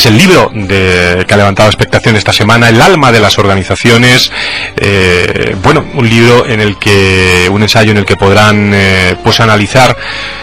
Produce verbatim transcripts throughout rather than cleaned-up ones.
es el libro de, que ha levantado expectación esta semana, El alma de las organizaciones. Eh, bueno, un libro en el que, un ensayo en el que podrán eh, pues analizar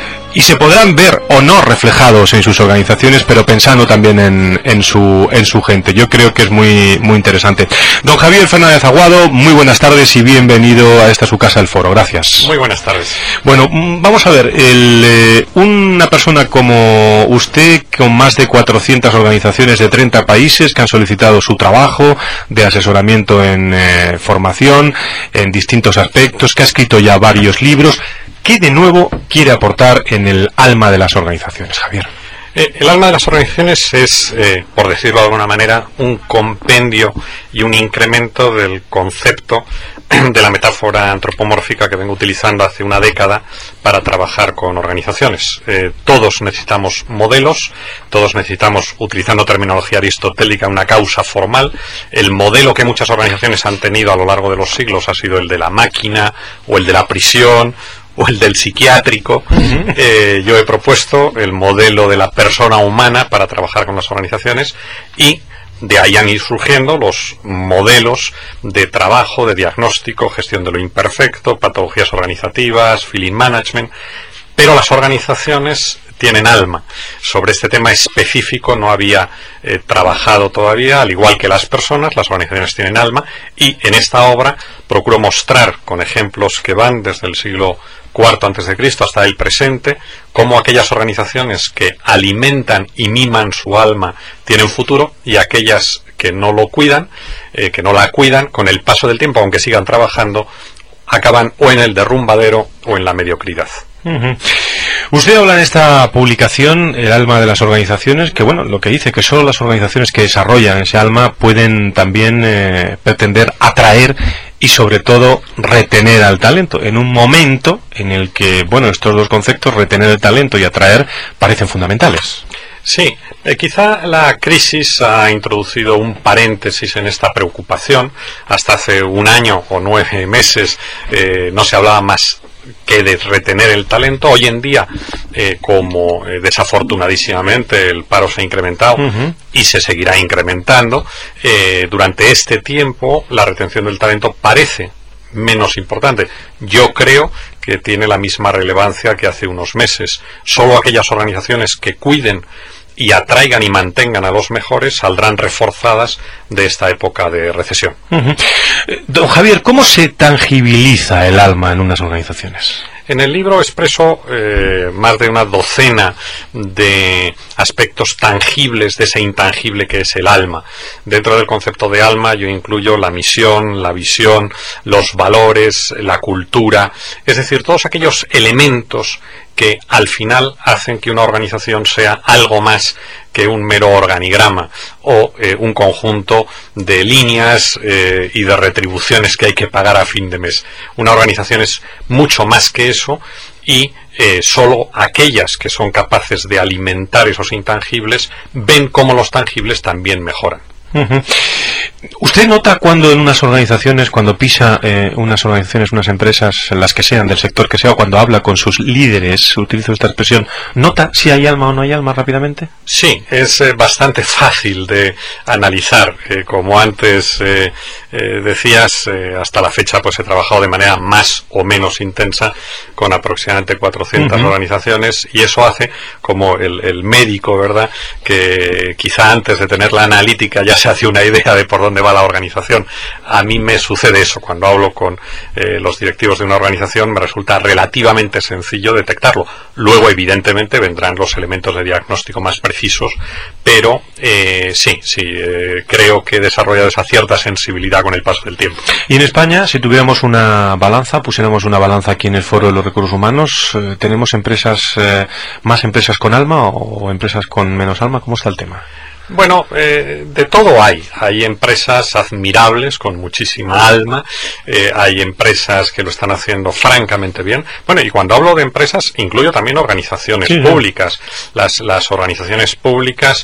y se podrán ver o no reflejados en sus organizaciones, pero pensando también en, en su en su gente. Yo creo que es muy muy interesante. Don Javier Fernández Aguado, muy buenas tardes y bienvenido a esta su casa, El Foro. Gracias. Muy buenas tardes. Bueno, vamos a ver, el, eh, una persona como usted, con más de cuatrocientas organizaciones de treinta países que han solicitado su trabajo de asesoramiento en eh, formación, en distintos aspectos, que ha escrito ya varios libros. ¿Qué de nuevo quiere aportar en el alma de las organizaciones, Javier? Eh, el alma de las organizaciones es, eh, por decirlo de alguna manera, un compendio y un incremento del concepto de la metáfora antropomórfica que vengo utilizando hace una década para trabajar con organizaciones. Eh, todos necesitamos modelos, todos necesitamos, utilizando terminología aristotélica, una causa formal. El modelo que muchas organizaciones han tenido a lo largo de los siglos ha sido el de la máquina o el de la prisión o el del psiquiátrico. Uh-huh. eh, yo he propuesto el modelo de la persona humana para trabajar con las organizaciones y de ahí han ido surgiendo los modelos de trabajo, de diagnóstico, gestión de lo imperfecto, patologías organizativas, feeling management, pero las organizaciones tienen alma. Sobre este tema específico no había eh, trabajado todavía, al igual que las personas, las organizaciones tienen alma, y en esta obra procuro mostrar con ejemplos que van desde el siglo cuarto antes de Cristo hasta el presente, cómo aquellas organizaciones que alimentan y miman su alma tienen futuro y aquellas que no lo cuidan, eh, que no la cuidan, con el paso del tiempo, aunque sigan trabajando, acaban o en el derrumbadero o en la mediocridad. Uh-huh. Usted habla en esta publicación, El alma de las organizaciones, que bueno, lo que dice que solo las organizaciones que desarrollan ese alma pueden también eh, pretender atraer y sobre todo retener al talento, en un momento en el que, bueno, estos dos conceptos, retener el talento y atraer, parecen fundamentales. Sí, eh, quizá la crisis ha introducido un paréntesis en esta preocupación. Hasta hace un año o nueve meses eh, no se hablaba más que de retener el talento. Hoy en día, eh, como eh, desafortunadísimamente el paro se ha incrementado uh-huh. y se seguirá incrementando, eh, durante este tiempo la retención del talento parece menos importante. Yo creo que tiene la misma relevancia que hace unos meses. Solo aquellas organizaciones que cuiden y atraigan y mantengan a los mejores saldrán reforzadas de esta época de recesión. Uh-huh. Don Javier, ¿cómo se tangibiliza el alma en unas organizaciones? En el libro expreso eh, más de una docena de aspectos tangibles de ese intangible que es el alma. Dentro del concepto de alma yo incluyo la misión, la visión, los valores, la cultura, es decir, todos aquellos elementos que al final hacen que una organización sea algo más que un mero organigrama o eh, un conjunto de líneas eh, y de retribuciones que hay que pagar a fin de mes. Una organización es mucho más que eso y eh, solo aquellas que son capaces de alimentar esos intangibles ven cómo los tangibles también mejoran. Uh-huh. ¿Usted nota cuando en unas organizaciones, cuando pisa eh, unas organizaciones, unas empresas, las que sean, del sector que sea, o cuando habla con sus líderes, utilizo esta expresión, nota si hay alma o no hay alma rápidamente? Sí, es eh, bastante fácil de analizar. Eh, como antes eh, eh, decías, eh, hasta la fecha pues he trabajado de manera más o menos intensa con aproximadamente cuatrocientas uh-huh. organizaciones, y eso hace como el, el médico, ¿verdad?, que quizá antes de tener la analítica ya se hace una idea de por dónde va la organización. A mí me sucede eso. Cuando hablo con eh, los directivos de una organización me resulta relativamente sencillo detectarlo. Luego, evidentemente, vendrán los elementos de diagnóstico más precisos, pero eh, sí, sí, eh, creo que he desarrollado esa cierta sensibilidad con el paso del tiempo. Y en España, si tuviéramos una balanza, pusiéramos una balanza aquí en el Foro de los Recursos Humanos, eh, ¿tenemos empresas, eh, más empresas con alma o, o empresas con menos alma? ¿Cómo está el tema? Bueno, eh, de todo hay. Hay empresas admirables con muchísima alma, eh, hay empresas que lo están haciendo francamente bien. Bueno, y cuando hablo de empresas, incluyo también organizaciones sí, públicas. Las, las organizaciones públicas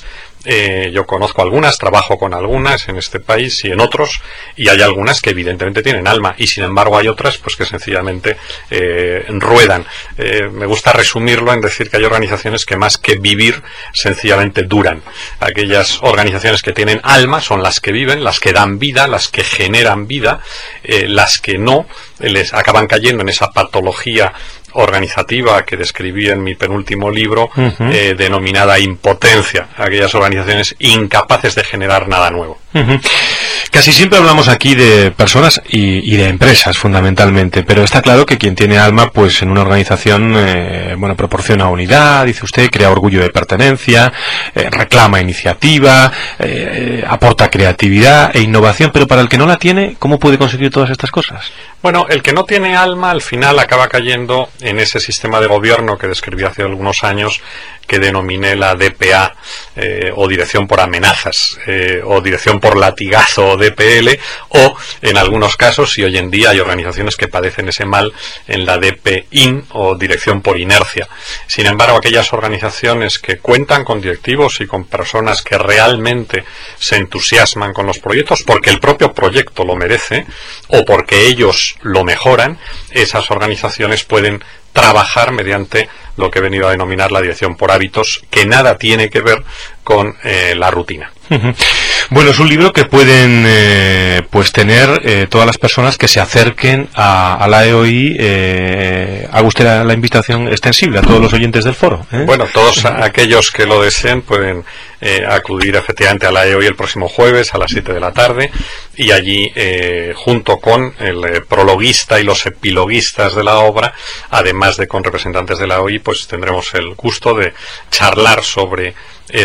Eh, yo conozco algunas, trabajo con algunas en este país y en otros, y hay algunas que evidentemente tienen alma, y sin embargo hay otras pues que sencillamente eh, ruedan. Eh, me gusta resumirlo en decir que hay organizaciones que más que vivir sencillamente duran. Aquellas organizaciones que tienen alma son las que viven, las que dan vida, las que generan vida, eh, las que no les acaban cayendo en esa patología organizativa que describí en mi penúltimo libro, uh-huh. eh, denominada impotencia, aquellas organizaciones incapaces de generar nada nuevo. Uh-huh. Casi siempre hablamos aquí de personas y, y de empresas fundamentalmente, pero está claro que quien tiene alma, pues en una organización, eh, bueno, proporciona unidad, dice usted, crea orgullo de pertenencia, eh, reclama iniciativa, eh, aporta creatividad e innovación, pero para el que no la tiene, ¿cómo puede conseguir todas estas cosas? Bueno, el que no tiene alma al final acaba cayendo en ese sistema de gobierno que describí hace algunos años, que denominé la D P A, eh, o Dirección por Amenazas, eh, o Dirección por Latigazo, o D P L, o en algunos casos, y hoy en día hay organizaciones que padecen ese mal, en la D P I N, o Dirección por Inercia. Sin embargo, aquellas organizaciones que cuentan con directivos y con personas que realmente se entusiasman con los proyectos, porque el propio proyecto lo merece, o porque ellos lo mejoran, esas organizaciones pueden trabajar mediante lo que he venido a denominar la dirección por hábitos, que nada tiene que ver con eh, la rutina. Uh-huh. Bueno, es un libro que pueden eh, pues tener eh, todas las personas que se acerquen a, a la E O I. Eh, haga usted la, la invitación extensible a todos los oyentes del foro, ¿eh? Bueno, todos aquellos que lo deseen pueden eh, acudir efectivamente a la E O I el próximo jueves a las siete de la tarde, y allí eh, junto con el eh, prologuista y los epiloguistas de la obra, además de con representantes de la E O I, pues tendremos el gusto de charlar sobre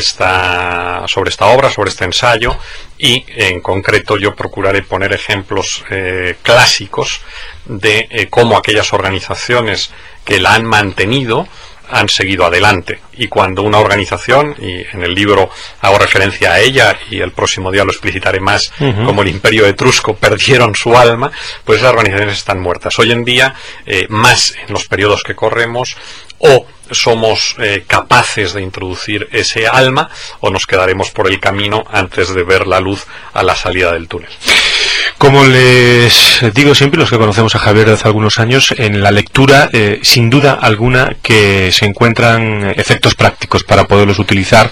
esta sobre esta obra, sobre este ensayo, y en concreto yo procuraré poner ejemplos eh, clásicos de eh, cómo aquellas organizaciones que la han mantenido han seguido adelante. Y cuando una organización, y en el libro hago referencia a ella y el próximo día lo explicitaré más, uh-huh. como el Imperio Etrusco perdieron su alma, pues esas organizaciones están muertas. Hoy en día, eh, más en los periodos que corremos, o somos eh, capaces de introducir ese alma, o nos quedaremos por el camino antes de ver la luz a la salida del túnel. Como les digo siempre, los que conocemos a Javier desde hace algunos años, en la lectura, eh, sin duda alguna, que se encuentran efectos prácticos para poderlos utilizar,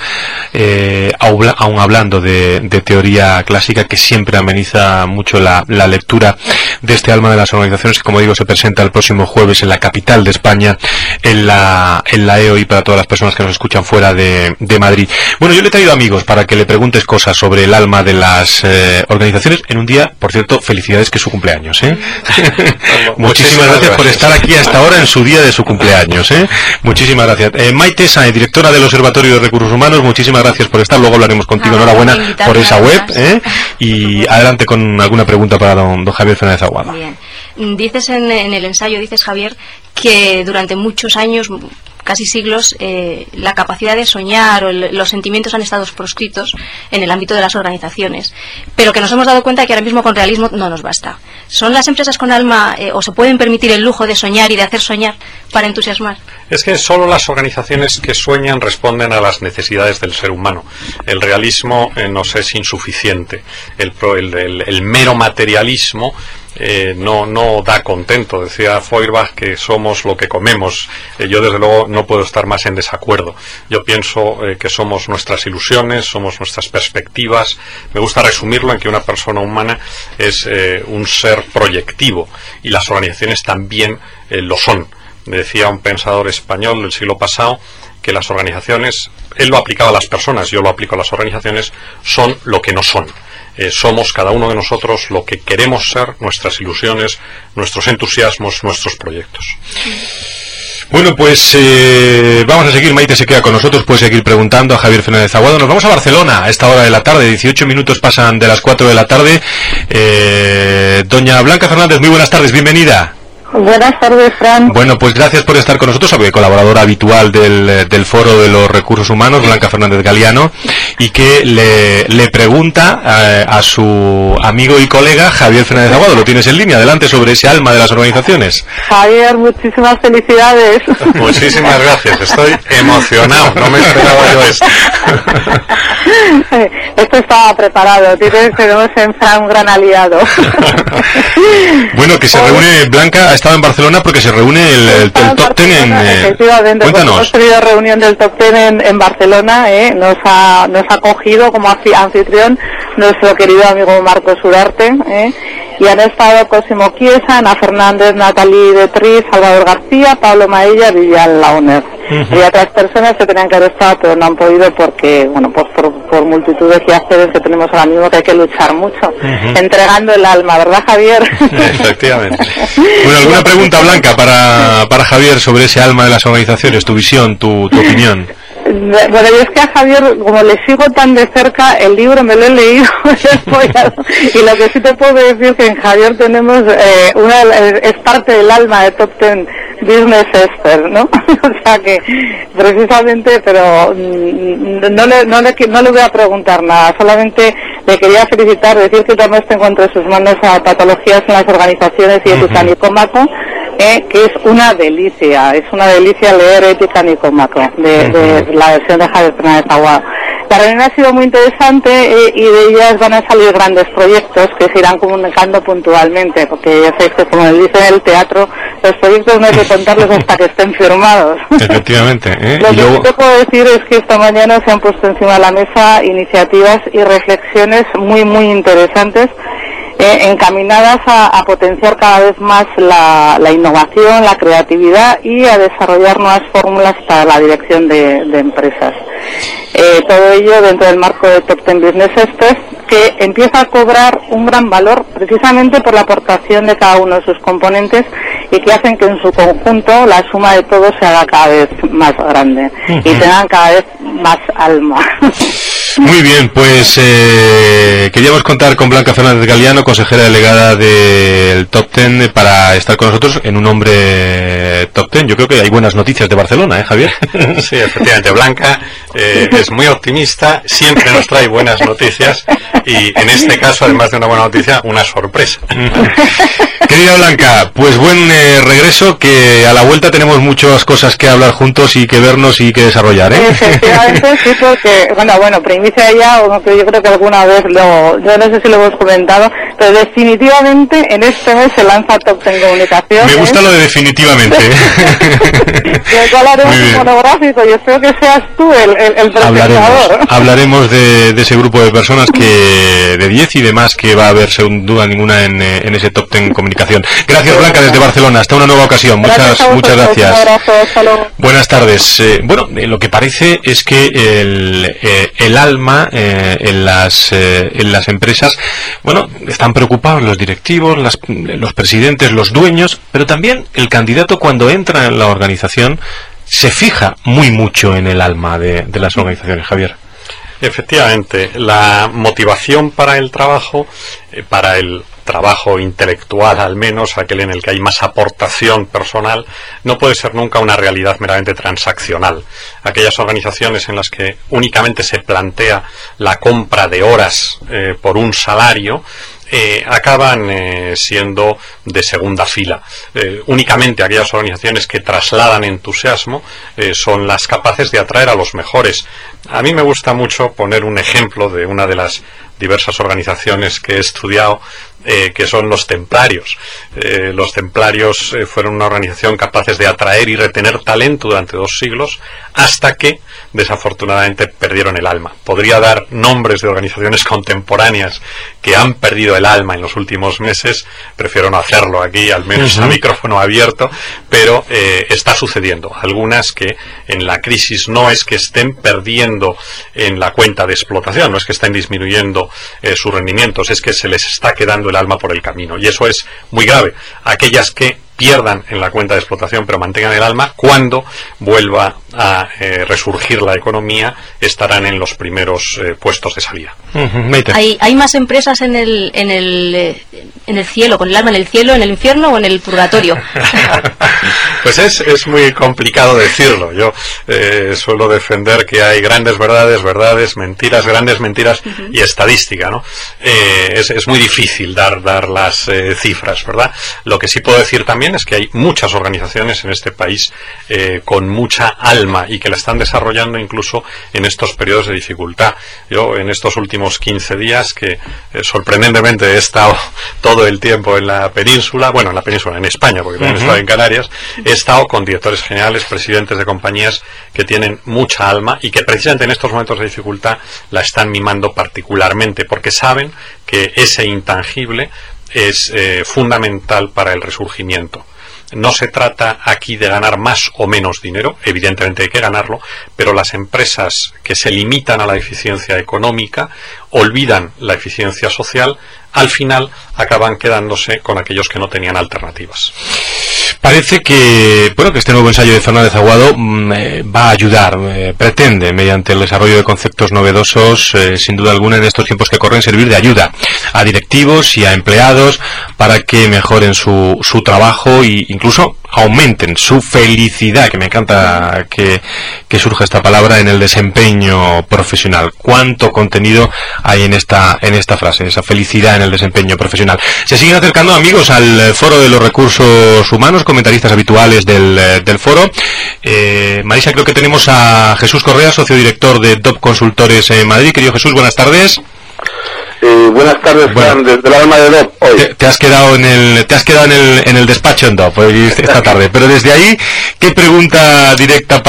eh, aun hablando de, de teoría clásica, que siempre ameniza mucho la, la lectura de este alma de las organizaciones, que, como digo, se presenta el próximo jueves en la capital de España, en la, en la E O I, para todas las personas que nos escuchan fuera de, de Madrid. Bueno, yo le he traído amigos para que le preguntes cosas sobre el alma de las eh, organizaciones en un día, por cierto, felicidades, que es su cumpleaños, ¿eh? Muchísimas gracias, gracias por estar aquí hasta ahora en su día de su cumpleaños, ¿eh? Muchísimas gracias. Eh, Maite Sáenz, directora del Observatorio de Recursos Humanos, muchísimas gracias por estar. Luego hablaremos contigo. Ah, enhorabuena por esa web, ¿eh? Y adelante con alguna pregunta para don, don Javier Fernández Aguado. Bien. Dices en, en el ensayo, dices, Javier, que durante muchos años, casi siglos, eh, la capacidad de soñar o el, los sentimientos han estado proscritos en el ámbito de las organizaciones, pero que nos hemos dado cuenta que ahora mismo con realismo no nos basta. ¿Son las empresas con alma eh, o se pueden permitir el lujo de soñar y de hacer soñar para entusiasmar? Es que solo las organizaciones que sueñan responden a las necesidades del ser humano. El realismo eh, nos es insuficiente. El, el, el, el mero materialismo Eh, no no da contento. Decía Feuerbach que somos lo que comemos. Eh, yo desde luego no puedo estar más en desacuerdo. Yo pienso eh, que somos nuestras ilusiones, somos nuestras perspectivas. Me gusta resumirlo en que una persona humana es eh, un ser proyectivo, y las organizaciones también eh, lo son. Decía un pensador español del siglo pasado que las organizaciones, él lo aplicaba a las personas, yo lo aplico a las organizaciones, son lo que no son. Eh, somos cada uno de nosotros lo que queremos ser, nuestras ilusiones, nuestros entusiasmos, nuestros proyectos. Bueno, pues eh, vamos a seguir. Maite se queda con nosotros, puede seguir preguntando a Javier Fernández Aguado. Nos vamos a Barcelona a esta hora de la tarde, dieciocho minutos pasan de las cuatro de la tarde. Eh, doña Blanca Fernández, muy buenas tardes, bienvenida. Buenas tardes, Fran. Bueno, pues gracias por estar con nosotros, colaboradora habitual del, del Foro de los Recursos Humanos, Blanca Fernández Galiano, y que le, le pregunta a, a su amigo y colega Javier Fernández Aguado. Lo tienes en línea, adelante, sobre ese alma de las organizaciones. Javier, muchísimas felicidades. Muchísimas gracias, estoy emocionado, no me esperaba yo esto. Esto estaba preparado, tenemos en Fran un gran aliado. Bueno, que se reúne, Blanca ha estado en Barcelona porque se reúne el, el, el Top Ten en... Eh, efectivamente, cuéntanos. Hemos tenido reunión del Top Ten en, en Barcelona, eh, nos ha nos ha acogido como anfitrión nuestro querido amigo Marcos Urarte, eh, y han estado Cosimo Chiesa, Ana Fernández, Natalie Betriz, Salvador García, Pablo Maella, Vivian Launer. Uh-huh. Y otras personas que tenían que haber estado pero no han podido porque, bueno, pues por, por multitud de quehaceres que tenemos ahora mismo, que hay que luchar mucho, uh-huh. entregando el alma, ¿verdad, Javier? Efectivamente. Bueno, ¿alguna pregunta, Blanca, para, para Javier sobre ese alma de las organizaciones, tu visión, tu, tu opinión? Bueno, yo es que a Javier, como le sigo tan de cerca, el libro me lo he leído y lo que sí te puedo decir es que en Javier tenemos eh, una es parte del alma de Top Ten Business Expert, ¿no? O sea que precisamente, pero no le, no le no le voy a preguntar nada, solamente le quería felicitar, decir que también tengo entre sus manos a patologías en las organizaciones y ética Nicómaco, eh, que es una delicia, es una delicia leer ética Nicómaco de, de la versión de Javier Fernández Aguado. La reunión ha sido muy interesante eh, y de ellas van a salir grandes proyectos que se irán comunicando puntualmente, porque ya sabéis que, como dice en el teatro, los proyectos no hay que contarlos hasta que estén firmados. Efectivamente. ¿eh? Lo y que luego... te puedo decir es que esta mañana se han puesto encima de la mesa iniciativas y reflexiones muy, muy interesantes, Eh, encaminadas a, a potenciar cada vez más la, la innovación, la creatividad y a desarrollar nuevas fórmulas para la dirección de, de empresas. Eh, todo ello dentro del marco de Top Ten Business Experts, que empieza a cobrar un gran valor precisamente por la aportación de cada uno de sus componentes y que hacen que en su conjunto la suma de todo se haga cada vez más grande uh-huh. y tengan cada vez más alma. Muy bien, pues eh, queríamos contar con Blanca Fernández Galiano, consejera delegada del Top Ten, para estar con nosotros en un hombre Top Ten. Yo creo que hay buenas noticias de Barcelona, ¿eh, Javier? Sí, efectivamente. Blanca eh, es muy optimista, siempre nos trae buenas noticias y en este caso, además de una buena noticia, una sorpresa. Querida Blanca, pues buen eh, regreso, que a la vuelta tenemos muchas cosas que hablar juntos y que vernos y que desarrollar, ¿eh? Efectivamente, sí, porque, bueno, bueno, primicia ya, o que yo creo que alguna vez lo, yo no sé si lo hemos comentado, pero definitivamente en este mes se lanza Top Ten Comunicación. Me gusta ¿eh? lo de definitivamente. Yo que hablaremos un monográfico y espero que seas tú el, el, el presentador. Hablaremos, hablaremos de, de ese grupo de personas que, de diez y demás, que va a haber sin duda ninguna en, en ese Top Ten Comunicación. Gracias, Blanca, desde Barcelona. Hasta una nueva ocasión. Muchas gracias. Muchas gracias. Un abrazo, hasta luego. Buenas tardes. Eh, bueno, eh, lo que parece es que el, eh, el alma eh, en las eh, en las empresas, bueno, están preocupados los directivos, las, los presidentes, los dueños, pero también el candidato, cuando entra en la organización, se fija muy mucho en el alma de, de las organizaciones, Javier. Efectivamente, la motivación para el trabajo, eh, para el trabajo intelectual al menos, aquel en el que hay más aportación personal, no puede ser nunca una realidad meramente transaccional. Aquellas organizaciones en las que únicamente se plantea la compra de horas eh, por un salario, Eh, acaban eh, siendo de segunda fila. Eh, únicamente aquellas organizaciones que trasladan entusiasmo eh, son las capaces de atraer a los mejores. A mí me gusta mucho poner un ejemplo de una de las diversas organizaciones que he estudiado, eh, que son los templarios. Eh, los templarios eh, fueron una organización capaces de atraer y retener talento durante dos siglos, hasta que desafortunadamente perdieron el alma. Podría dar nombres de organizaciones contemporáneas que han perdido el alma en los últimos meses, prefiero no hacerlo aquí, al menos uh-huh. a micrófono abierto, pero eh, está sucediendo. Algunas que en la crisis no es que estén perdiendo en la cuenta de explotación, no es que estén disminuyendo eh, sus rendimientos, es que se les está quedando el alma por el camino, y eso es muy grave. Aquellas que pierdan en la cuenta de explotación pero mantengan el alma, cuando vuelva a eh, resurgir la economía estarán en los primeros eh, puestos de salida. Uh-huh. ¿Hay, ¿Hay más empresas en el, en, el, eh, en el cielo, con el alma en el cielo, en el infierno o en el purgatorio? Pues es, es muy complicado decirlo. Yo eh, suelo defender que hay grandes verdades, verdades, mentiras, grandes mentiras uh-huh. y estadística, ¿no? Eh, es, es muy difícil dar, dar las eh, cifras, ¿verdad? Lo que sí puedo decir también es que hay muchas organizaciones en este país eh, con mucha alma y que la están desarrollando incluso en estos periodos de dificultad. Yo en estos últimos quince días, que eh, sorprendentemente he estado todo el tiempo en la península, bueno, en la península, en España, porque también uh-huh. he estado en Canarias, he estado con directores generales, presidentes de compañías que tienen mucha alma y que precisamente en estos momentos de dificultad la están mimando particularmente, porque saben que ese intangible es eh, fundamental para el resurgimiento. No se trata aquí de ganar más o menos dinero, evidentemente hay que ganarlo, pero las empresas que se limitan a la eficiencia económica olvidan la eficiencia social, al final acaban quedándose con aquellos que no tenían alternativas. Parece que, bueno, que este nuevo ensayo de Fernández Aguado mm, eh, va a ayudar, eh, pretende, mediante el desarrollo de conceptos novedosos, eh, sin duda alguna en estos tiempos que corren, servir de ayuda a directivos y a empleados para que mejoren su, su trabajo e incluso aumenten su felicidad, que me encanta que, que surja esta palabra, en el desempeño profesional. ¿Cuánto contenido hay en esta, en esta frase, esa felicidad en el desempeño profesional? Se siguen acercando, amigos, al Foro de los Recursos Humanos, comentaristas habituales del, del foro. Eh, Marisa, creo que tenemos a Jesús Correa, socio director de D O P Consultores en Madrid. Querido Jesús, buenas tardes. Eh, buenas tardes, bueno, Fran, desde el alma de D O P hoy. Te, te has quedado en el te has quedado en el en el despacho en D O P hoy, esta tarde, pero desde ahí, ¿qué pregunta directa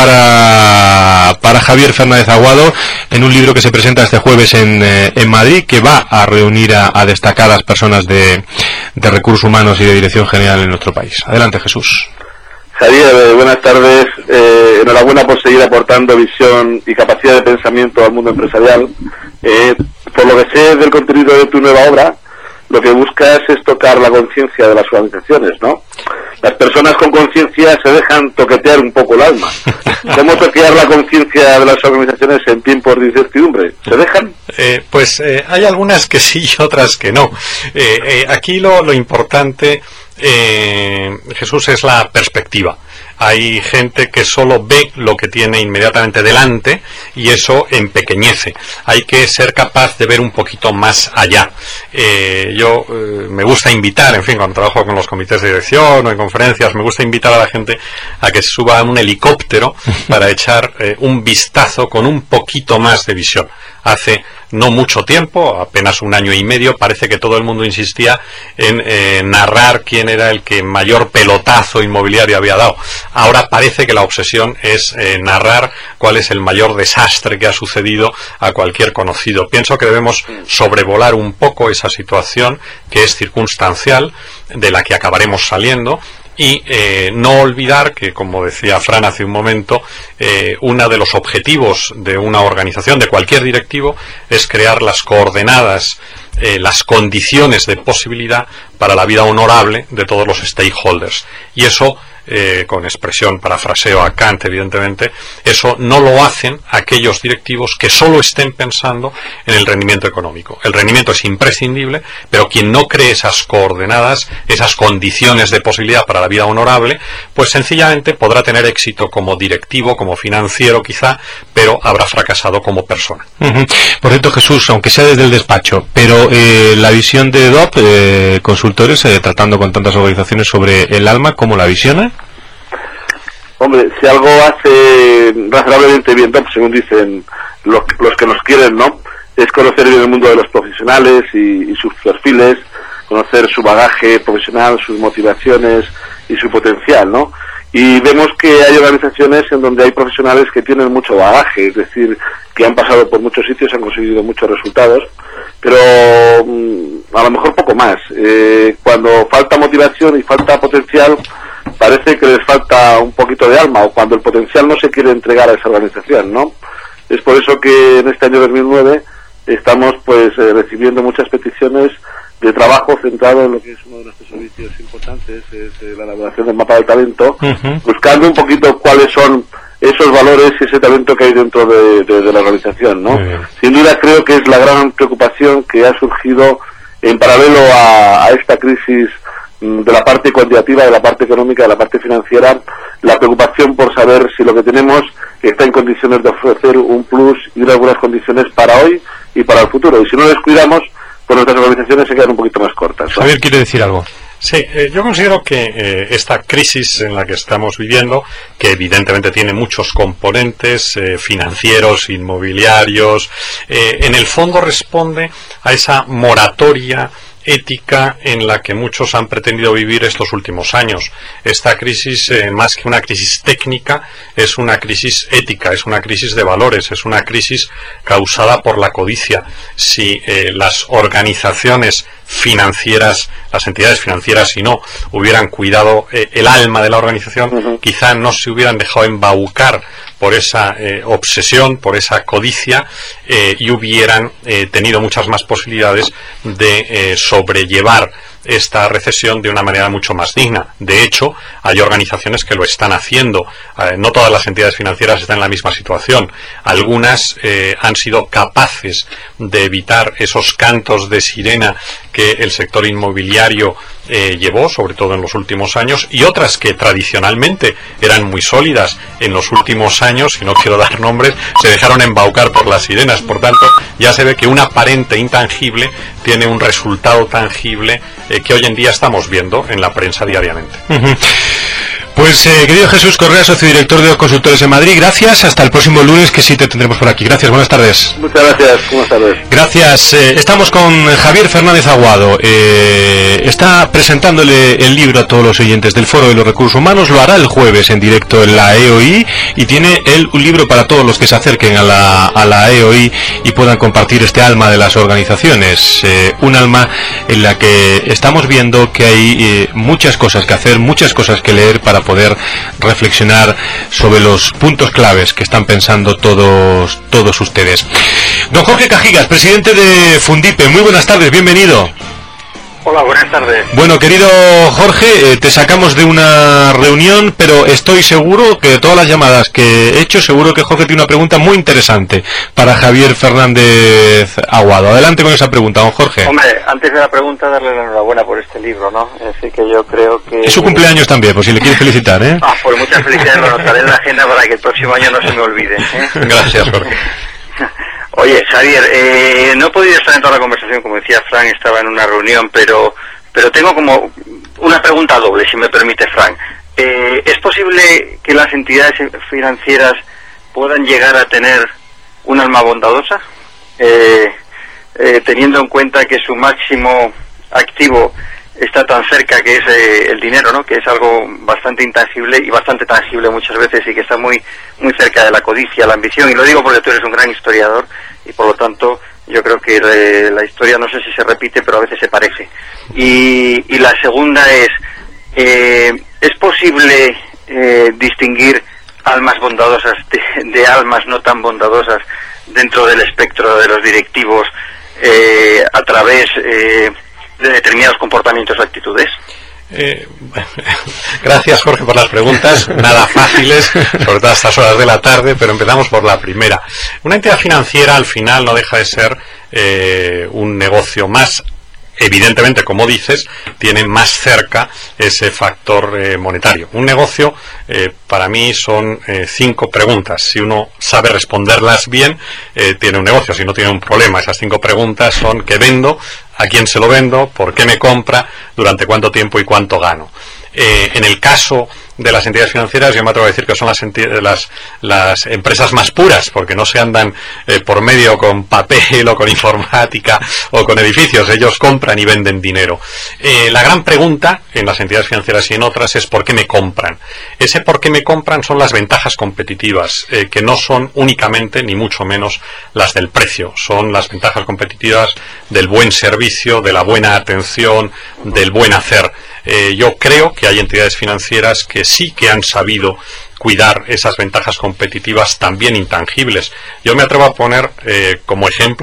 para para Javier Fernández Aguado en un libro que se presenta este jueves en, eh, en Madrid, que va a reunir a, a destacadas personas de, de recursos humanos y de dirección general en nuestro país? Adelante, Jesús. Javier, eh, buenas tardes. Eh, enhorabuena por seguir aportando visión y capacidad de pensamiento al mundo empresarial. Eh, por lo que sé del contenido de tu nueva obra, lo que buscas es tocar la conciencia de las organizaciones, ¿no? Las personas con conciencia se dejan toquetear un poco el alma. ¿Cómo toquear la conciencia de las organizaciones en tiempos de incertidumbre? ¿Se dejan? Eh, pues eh, hay algunas que sí y otras que no. Eh, eh, aquí lo, lo importante, eh, Jesús, es la perspectiva. Hay gente que solo ve lo que tiene inmediatamente delante y eso empequeñece. Hay que ser capaz de ver un poquito más allá. Eh, yo eh, me gusta invitar, en fin, cuando trabajo con los comités de dirección o en conferencias, me gusta invitar a la gente a que se suba a un helicóptero para echar eh, un vistazo con un poquito más de visión. Hace no mucho tiempo, apenas un año y medio, parece que todo el mundo insistía en eh, narrar quién era el que mayor pelotazo inmobiliario había dado. Ahora parece que la obsesión es eh, narrar cuál es el mayor desastre que ha sucedido a cualquier conocido. Pienso que debemos sobrevolar un poco esa situación, que es circunstancial, de la que acabaremos saliendo, y eh, no olvidar que, como decía Fran hace un momento, eh, uno de los objetivos de una organización, de cualquier directivo, es crear las coordenadas, eh, las condiciones de posibilidad para la vida honorable de todos los stakeholders. Y eso, eh, con expresión parafraseo a Kant, evidentemente, eso no lo hacen aquellos directivos que solo estén pensando en el rendimiento económico. El rendimiento es imprescindible, pero quien no cree esas coordenadas, esas condiciones de posibilidad para la vida honorable, pues sencillamente podrá tener éxito como directivo, como financiero quizá, pero habrá fracasado como persona. Uh-huh. Por cierto, Jesús, aunque sea desde el despacho, pero eh, la visión de D O P, eh, consultores, eh, tratando con tantas organizaciones sobre el alma, ¿cómo la visiona? Hombre, si algo hace razonablemente bien D O P, según dicen los, los que nos quieren, ¿no?, es conocer bien el mundo de los profesionales y, y sus perfiles, conocer su bagaje profesional, sus motivaciones y su potencial, ¿no? Y vemos que hay organizaciones en donde hay profesionales que tienen mucho bagaje, es decir, que han pasado por muchos sitios, han conseguido muchos resultados, pero mmm, a lo mejor poco más. Eh, cuando falta motivación y falta potencial, parece que les falta un poquito de alma, o cuando el potencial no se quiere entregar a esa organización, ¿no? Es por eso que en este año dos mil nueve estamos pues eh, recibiendo muchas peticiones de trabajo centrado en lo que es uno de nuestros servicios importantes, es eh, la elaboración del mapa del talento, uh-huh. buscando un poquito cuáles son esos valores y ese talento que hay dentro de, de, de la organización, ¿no? Uh-huh. Sin duda creo que es la gran preocupación que ha surgido en paralelo a, a esta crisis de la parte cuantitativa, de la parte económica, de la parte financiera, la preocupación por saber si lo que tenemos está en condiciones de ofrecer un plus y unas buenas condiciones para hoy y para el futuro. Y si no lo descuidamos, pues nuestras organizaciones se quedan un poquito más cortas, ¿no? Javier quiere decir algo. Sí, eh, yo considero que eh, esta crisis en la que estamos viviendo, que evidentemente tiene muchos componentes eh, financieros, inmobiliarios, eh, en el fondo responde a esa moratoria ética en la que muchos han pretendido vivir estos últimos años. Esta crisis, eh, más que una crisis técnica, es una crisis ética, es una crisis de valores, es una crisis causada por la codicia. Si eh, las organizaciones financieras, las entidades financieras, si no hubieran cuidado eh, el alma de la organización, uh-huh. quizá no se hubieran dejado embaucar por esa eh, obsesión, por esa codicia, eh, y hubieran eh, tenido muchas más posibilidades de eh, sobrellevar esta recesión de una manera mucho más digna. De hecho, hay organizaciones que lo están haciendo. Eh, no todas las entidades financieras están en la misma situación. Algunas eh, han sido capaces de evitar esos cantos de sirena que el sector inmobiliario eh, llevó, sobre todo en los últimos años, y otras que tradicionalmente eran muy sólidas en los últimos años, y no quiero dar nombres, se dejaron embaucar por las sirenas. Por tanto, ya se ve que un aparente intangible tiene un resultado tangible eh, que hoy en día estamos viendo en la prensa diariamente. Uh-huh. Pues eh, querido Jesús Correa, socio director de Consultores en Madrid, gracias, hasta el próximo lunes, que sí te tendremos por aquí. Gracias, buenas tardes. Muchas gracias, buenas tardes. Gracias, eh, estamos con Javier Fernández Aguado, eh, está presentándole el libro a todos los oyentes del Foro de los Recursos Humanos, lo hará el jueves en directo en la E O I, y tiene él un libro para todos los que se acerquen a la, a la E O I y puedan compartir este alma de las organizaciones, eh, un alma en la que estamos viendo que hay eh, muchas cosas que hacer, muchas cosas que leer para poder reflexionar sobre los puntos claves que están pensando todos todos ustedes. Don Jorge Cajigas, presidente de Fundipe, muy buenas tardes, bienvenido. Hola, buenas tardes. Bueno, querido Jorge, eh, te sacamos de una reunión, pero estoy seguro que de todas las llamadas que he hecho, seguro que Jorge tiene una pregunta muy interesante para Javier Fernández Aguado. Adelante con esa pregunta, don Jorge. Hombre, antes de la pregunta, darle la enhorabuena por este libro, ¿no? Es decir, que yo creo que... Es su cumpleaños también, por si le quieres felicitar, ¿eh? Ah, pues muchas felicidades, lo anotaré en la agenda para que el próximo año no se me olvide, ¿eh? Gracias, Jorge. Oye, Javier, eh, no he podido estar en toda la conversación, como decía Fran, estaba en una reunión, pero pero tengo como una pregunta doble, si me permite, Fran. Eh, ¿Es posible que las entidades financieras puedan llegar a tener un alma bondadosa, eh, eh, teniendo en cuenta que su máximo activo está tan cerca, que es eh, el dinero, ¿no? Que es algo bastante intangible y bastante tangible muchas veces, y que está muy muy cerca de la codicia, la ambición? Y lo digo porque tú eres un gran historiador y por lo tanto yo creo que eh, la historia, no sé si se repite, pero a veces se parece. Y, y la segunda es, eh, ¿es posible eh, distinguir almas bondadosas de, de almas no tan bondadosas dentro del espectro de los directivos eh, a través eh, de determinados comportamientos o actitudes? Eh, gracias, Jorge, por las preguntas, nada fáciles, sobre todo a estas horas de la tarde, pero empezamos por la primera. Una entidad financiera al final no deja de ser eh, un negocio más. Evidentemente, como dices, tiene más cerca ese factor eh, monetario. Un negocio, eh, para mí, son eh, cinco preguntas. Si uno sabe responderlas bien, eh, tiene un negocio. Si no, tiene un problema. Esas cinco preguntas son: ¿qué vendo? ¿A quién se lo vendo? ¿Por qué me compra? ¿Durante cuánto tiempo y cuánto gano? Eh, en el caso de las entidades financieras, yo me atrevo a decir que son las, las, las empresas más puras, porque no se andan eh, por medio con papel o con informática o con edificios. Ellos compran y venden dinero. Eh, la gran pregunta en las entidades financieras y en otras es ¿por qué me compran? Ese por qué me compran son las ventajas competitivas, eh, que no son únicamente ni mucho menos las del precio. Son las ventajas competitivas del buen servicio, de la buena atención, del buen hacer. Eh, yo creo que hay entidades financieras que sí que han sabido cuidar esas ventajas competitivas también intangibles. Yo me atrevo a poner eh, como ejemplo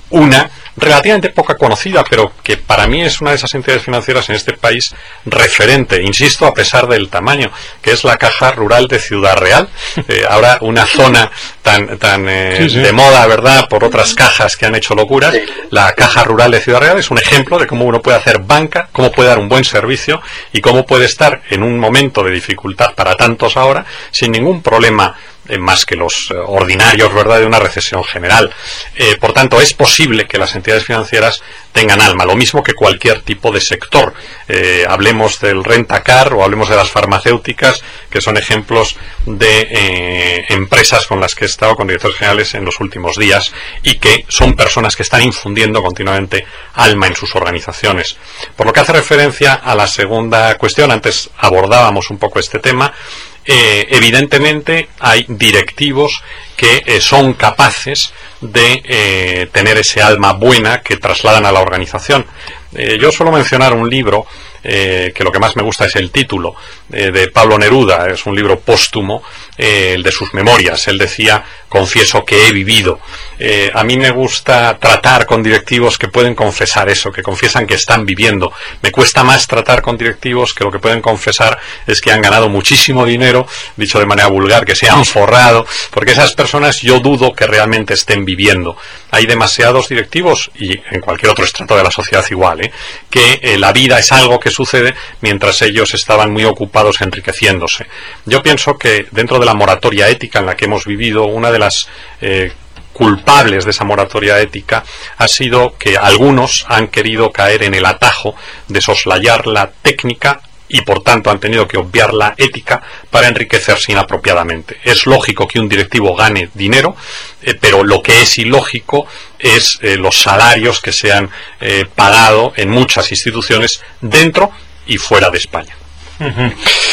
una relativamente poca conocida, pero que para mí es una de esas entidades financieras en este país referente, insisto, a pesar del tamaño, que es la Caja Rural de Ciudad Real. Eh, ahora una zona tan tan eh, sí, sí. de moda, ¿verdad?, por otras cajas que han hecho locuras. Sí. La Caja Rural de Ciudad Real es un ejemplo de cómo uno puede hacer banca, cómo puede dar un buen servicio y cómo puede estar en un momento de dificultad para tantos ahora sin ningún problema Eh, más que los eh, ordinarios, ¿verdad?, de una recesión general. Eh, por tanto, es posible que las entidades financieras tengan alma, lo mismo que cualquier tipo de sector. Eh, hablemos del rentacar o hablemos de las farmacéuticas, que son ejemplos de eh, empresas con las que he estado con directores generales en los últimos días y que son personas que están infundiendo continuamente alma en sus organizaciones. Por lo que hace referencia a la segunda cuestión, antes abordábamos un poco este tema. Eh, evidentemente hay directivos que eh, son capaces de eh, tener ese alma buena que trasladan a la organización. Eh, yo suelo mencionar un libro eh, que lo que más me gusta es el título, eh, de Pablo Neruda. Es un libro póstumo, eh, el de sus memorias. Él decía: confieso que he vivido. Eh, a mí me gusta tratar con directivos que pueden confesar eso, que confiesan que están viviendo. Me cuesta más tratar con directivos que lo que pueden confesar es que han ganado muchísimo dinero, dicho de manera vulgar, que se han forrado, porque esas personas yo dudo que realmente estén viviendo. Hay demasiados directivos, y en cualquier otro estrato de la sociedad igual, ¿eh? que eh, la vida es algo que sucede mientras ellos estaban muy ocupados enriqueciéndose. Yo pienso que dentro de la moratoria ética en la que hemos vivido, una de las eh, culpables de esa moratoria ética ha sido que algunos han querido caer en el atajo de soslayar la técnica y por tanto han tenido que obviar la ética para enriquecerse inapropiadamente. Es lógico que un directivo gane dinero, eh, pero lo que es ilógico es eh, los salarios que se han eh, pagado en muchas instituciones dentro y fuera de España. Uh-huh.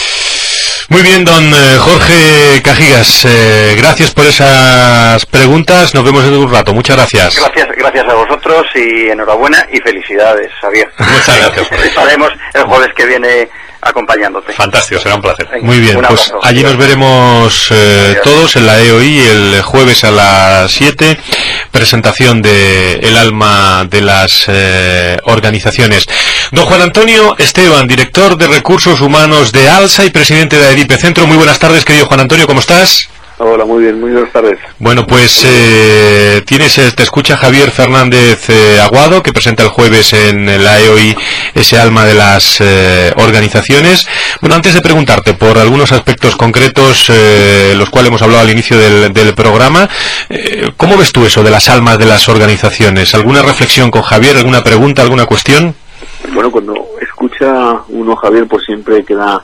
Muy bien, don eh, Jorge Cajigas, eh, gracias por esas preguntas. Nos vemos en un rato. Muchas gracias. Gracias, gracias a vosotros y enhorabuena y felicidades, Javier. Muchas gracias. Estaremos el jueves que viene acompañándote. Fantástico, será un placer. Muy bien, pues allí nos veremos eh, todos en la E O I el jueves a las siete, presentación de El alma de las eh, organizaciones. Don Juan Antonio Esteban, director de Recursos Humanos de ALSA y presidente de AEDIPE Centro. Muy buenas tardes, querido Juan Antonio, ¿cómo estás? Hola, muy bien, muy buenas tardes. Bueno, pues eh, tienes, te escucha Javier Fernández eh, Aguado, que presenta el jueves en la E O I ese alma de las eh, organizaciones. Bueno, antes de preguntarte por algunos aspectos concretos, eh, los cuales hemos hablado al inicio del, del programa, eh, ¿cómo ves tú eso de las almas de las organizaciones? ¿Alguna reflexión con Javier? ¿Alguna pregunta? ¿Alguna cuestión? Bueno, cuando escucha uno Javier, pues siempre queda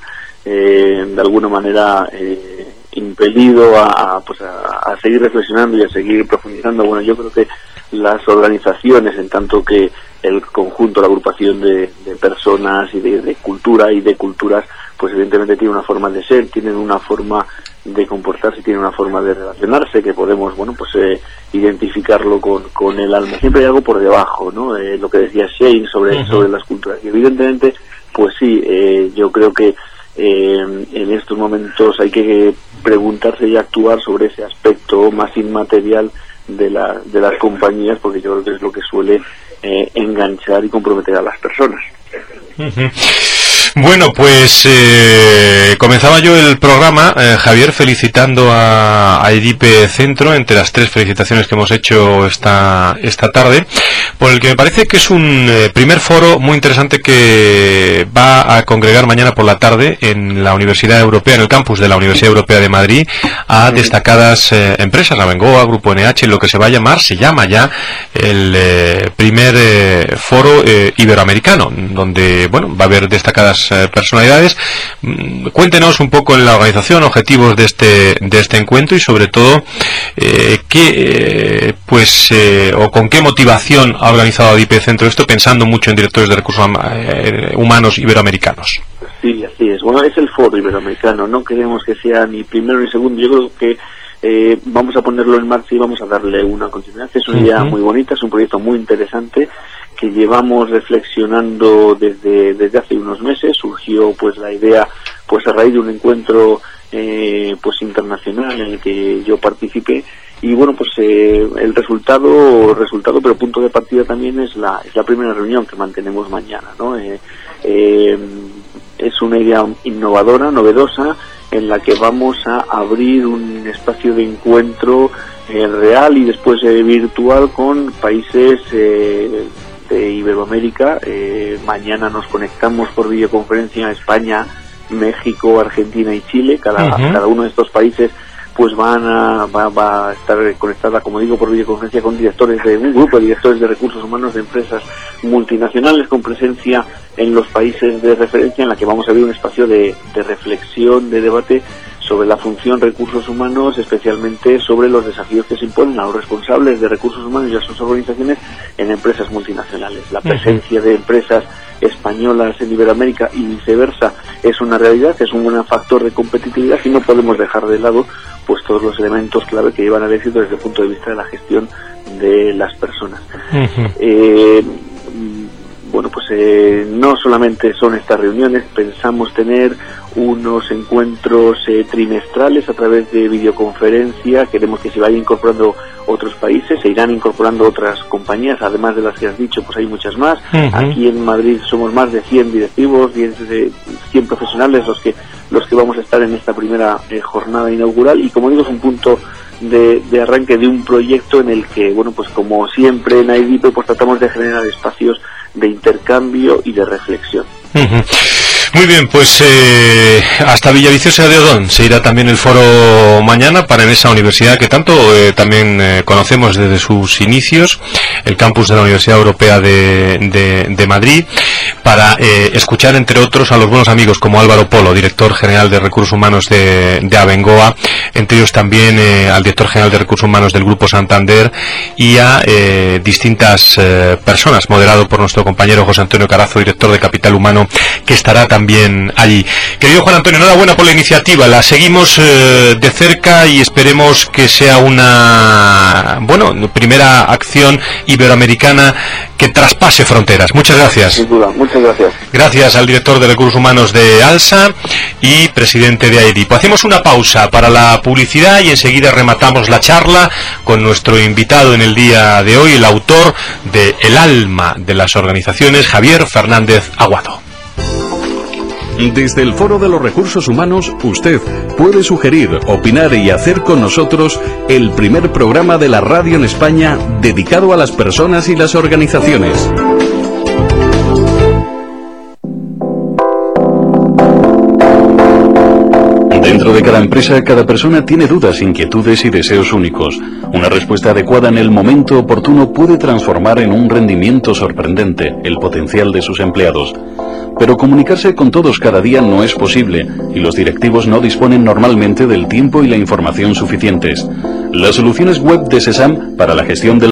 eh, de alguna manera eh, impelido a, a, pues a, a seguir reflexionando y a seguir profundizando. Bueno, yo creo que las organizaciones, en tanto que el conjunto, la agrupación de, de personas y de, de cultura y de culturas, pues evidentemente tienen una forma de ser, tienen una forma de comportarse, tienen una forma de relacionarse que podemos, bueno, pues eh, identificarlo con, con el alma. Siempre hay algo por debajo, ¿no? Eh, lo que decía Shane sobre, uh-huh. sobre las culturas. Y evidentemente, pues sí, eh, yo creo que eh, en estos momentos hay que preguntarse y actuar sobre ese aspecto más inmaterial de, la, de las compañías, porque yo creo que es lo que suele eh, enganchar y comprometer a las personas. Uh-huh. Bueno, pues eh, comenzaba yo el programa, eh, Javier, felicitando a, a AEDIPE Centro, entre las tres felicitaciones que hemos hecho esta esta tarde, por el que me parece que es un eh, primer foro muy interesante que va a congregar mañana por la tarde en la Universidad Europea, en el campus de la Universidad Europea de Madrid, a destacadas eh, empresas, Abengoa, Grupo N H, lo que se va a llamar, se llama ya el eh, primer eh, foro eh, iberoamericano, donde, bueno, va a haber destacadas personalidades. Cuéntenos un poco en la organización, objetivos de este de este encuentro y sobre todo eh, qué eh, pues eh, o con qué motivación ha organizado AEDIPE Centro esto, pensando mucho en directores de recursos humanos iberoamericanos. Sí, así es. Bueno, es el foro iberoamericano. No queremos que sea ni primero ni segundo. Yo creo que eh, vamos a ponerlo en marcha y vamos a darle una continuidad. Es una idea uh-huh. muy bonita, es un proyecto muy interesante que llevamos reflexionando desde desde hace unos meses. Surgió pues la idea pues a raíz de un encuentro eh, pues internacional en el que yo participé y bueno, pues eh, el resultado, resultado, pero punto de partida también es la, es la primera reunión que mantenemos mañana, ¿no? Eh, eh, es una idea innovadora, novedosa, en la que vamos a abrir un espacio de encuentro eh, real y después eh, virtual con países eh, de Iberoamérica. Eh, mañana nos conectamos por videoconferencia a España, México, Argentina y Chile. Cada, uh-huh. cada uno de estos países pues van a, va, va a estar conectada, como digo, por videoconferencia con directores de un grupo de directores de recursos humanos de empresas multinacionales con presencia en los países de referencia, en la que vamos a abrir un espacio de, de reflexión, de debate sobre la función recursos humanos, especialmente sobre los desafíos que se imponen a los responsables de recursos humanos y a sus organizaciones en empresas multinacionales. La presencia de empresas españolas en Iberoamérica y viceversa es una realidad, es un buen factor de competitividad y no podemos dejar de lado pues todos los elementos clave que llevan al éxito desde el punto de vista de la gestión de las personas. Uh-huh. Eh, bueno, pues eh, no solamente son estas reuniones, pensamos tener unos encuentros eh, trimestrales a través de videoconferencia. Queremos que se vayan incorporando otros países, se irán incorporando otras compañías, además de las que has dicho, pues hay muchas más. Uh-huh. Aquí en Madrid somos más de cien directivos, de cien profesionales los que los que vamos a estar en esta primera eh, jornada inaugural, y como digo, es un punto de, de arranque de un proyecto en el que, bueno, pues como siempre en A I D I P, pues tratamos de generar espacios de intercambio y de reflexión. Uh-huh. Muy bien, pues eh, hasta Villaviciosa de Odón se irá también el foro mañana para en esa universidad que tanto eh, también eh, conocemos desde sus inicios, el campus de la Universidad Europea de, de, de Madrid, para eh, escuchar entre otros a los buenos amigos como Álvaro Polo, director general de Recursos Humanos de, de Abengoa, entre ellos también eh, al director general de Recursos Humanos del Grupo Santander y a eh, distintas eh, personas, moderado por nuestro compañero José Antonio Carazo, director de Capital Humano, que estará también también allí. Querido Juan Antonio, enhorabuena por la iniciativa, la seguimos eh, de cerca y esperemos que sea una, bueno, primera acción iberoamericana que traspase fronteras. Muchas gracias. Sin duda, muchas gracias. Gracias al director de Recursos Humanos de ALSA y presidente de A I D I P. Hacemos una pausa para la publicidad y enseguida rematamos la charla con nuestro invitado en el día de hoy, el autor de El alma de las organizaciones, Javier Fernández Aguado. Desde el Foro de los Recursos Humanos, usted puede sugerir, opinar y hacer con nosotros el primer programa de la radio en España dedicado a las personas y las organizaciones. Dentro de cada empresa, cada persona tiene dudas, inquietudes y deseos únicos. Una respuesta adecuada en el momento oportuno puede transformar en un rendimiento sorprendente el potencial de sus empleados. Pero comunicarse con todos cada día no es posible, y los directivos no disponen normalmente del tiempo y la información suficientes. Las soluciones web de SESAM para la gestión del